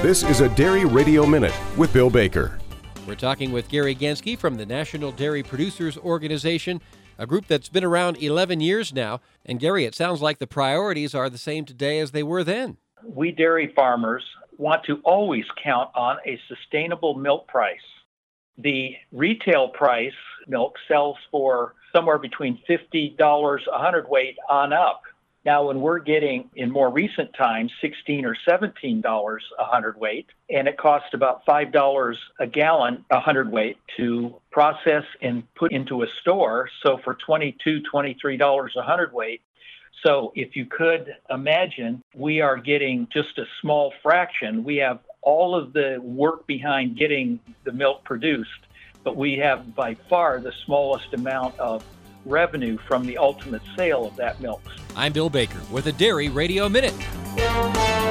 This is a Dairy Radio Minute with Bill Baker. We're talking with Gary Genske from the National Dairy Producers Organization, a group that's been around 11 years now. And Gary, it sounds like the priorities are the same today as they were then. We dairy farmers want to always count on a sustainable milk price. The retail price milk sells for somewhere between $50 a hundredweight on up. Now, when we're getting, in more recent times, $16 or $17 a hundredweight, and it costs about $5 a gallon a hundredweight to process and put into a store, so for $22, $23 a hundredweight. So if you could imagine, we are getting just a small fraction. We have all of the work behind getting the milk produced, but we have by far the smallest amount of revenue from the ultimate sale of that milk. I'm Bill Baker with a Dairy Radio Minute.